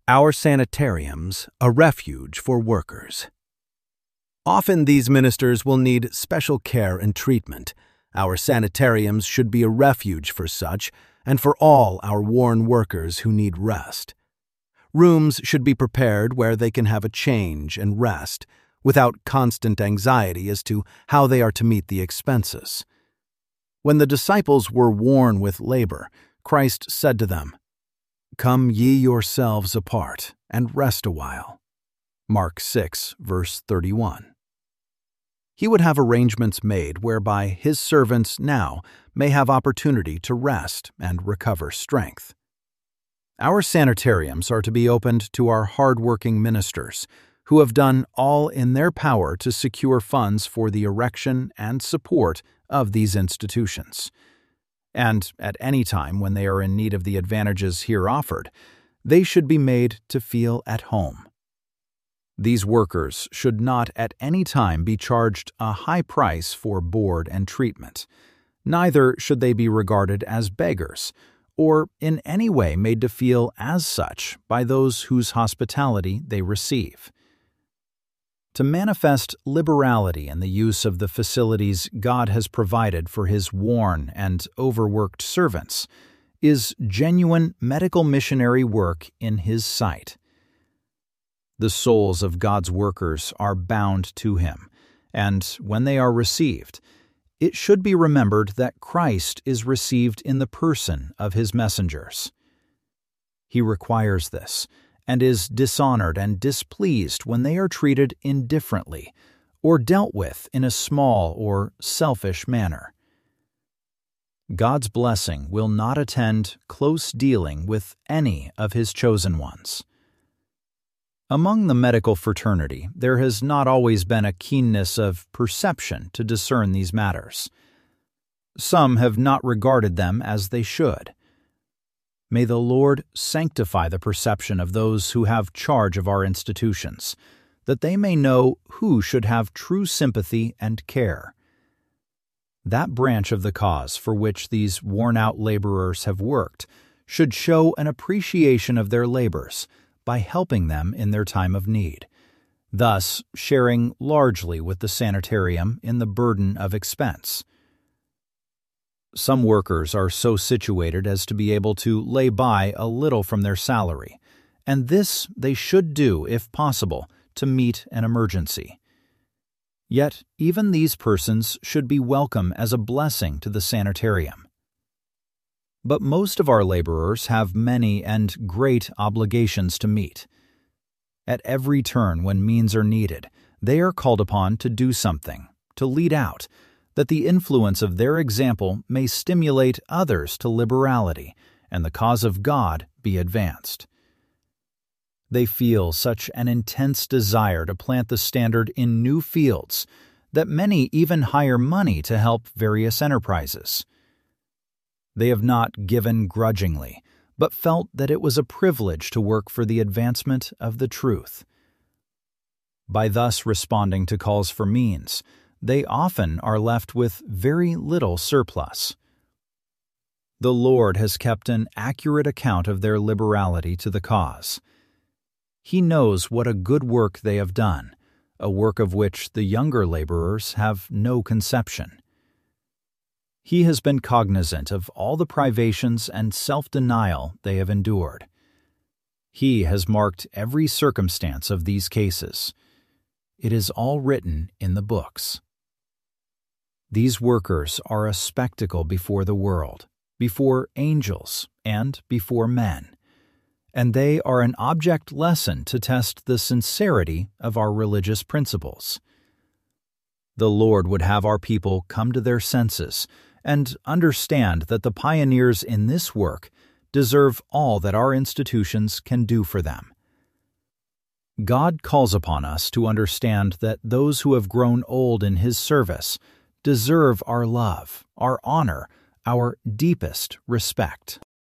Our sanitariums, a refuge for workers. Often these ministers will need special care and treatment. Our sanitariums should be a refuge for such and for all our worn workers who need rest. Rooms should be prepared where they can have a change and rest, without constant anxiety as to how they are to meet the expenses. When the disciples were worn with labor, Christ said to them, "Come ye yourselves apart, and rest a while." Mark 6, verse 31. He would have arrangements made whereby his servants now may have opportunity to rest and recover strength. Our sanitariums are to be opened to our hard-working ministers, who have done all in their power to secure funds for the erection and support of these institutions. And at any time when they are in need of the advantages here offered, they should be made to feel at home. These workers should not at any time be charged a high price for board and treatment. Neither should they be regarded as beggars, or in any way made to feel as such by those whose hospitality they receive. To manifest liberality in the use of the facilities God has provided for His worn and overworked servants is genuine medical missionary work in His sight. The souls of God's workers are bound to Him, and when they are received, it should be remembered that Christ is received in the person of His messengers. He requires this, and is dishonored and displeased when they are treated indifferently or dealt with in a small or selfish manner. God's blessing will not attend close dealing with any of His chosen ones. Among the medical fraternity, there has not always been a keenness of perception to discern these matters. Some have not regarded them as they should. May the Lord sanctify the perception of those who have charge of our institutions, that they may know who should have true sympathy and care. That branch of the cause for which these worn-out laborers have worked should show an appreciation of their labors by helping them in their time of need, thus sharing largely with the sanitarium in the burden of expense. Some workers are so situated as to be able to lay by a little from their salary, and this they should do, if possible, to meet an emergency. Yet even these persons should be welcome as a blessing to the sanitarium. But most of our laborers have many and great obligations to meet. At every turn when means are needed, they are called upon to do something, to lead out, that the influence of their example may stimulate others to liberality and the cause of God be advanced. They feel such an intense desire to plant the standard in new fields that many even hire money to help various enterprises. They have not given grudgingly, but felt that it was a privilege to work for the advancement of the truth. By thus responding to calls for means, they often are left with very little surplus. The Lord has kept an accurate account of their liberality to the cause. He knows what a good work they have done, a work of which the younger laborers have no conception. He has been cognizant of all the privations and self-denial they have endured. He has marked every circumstance of these cases. It is all written in the books. These workers are a spectacle before the world, before angels, and before men, and they are an object lesson to test the sincerity of our religious principles. The Lord would have our people come to their senses and understand that the pioneers in this work deserve all that our institutions can do for them. God calls upon us to understand that those who have grown old in His service deserve our love, our honor, our deepest respect.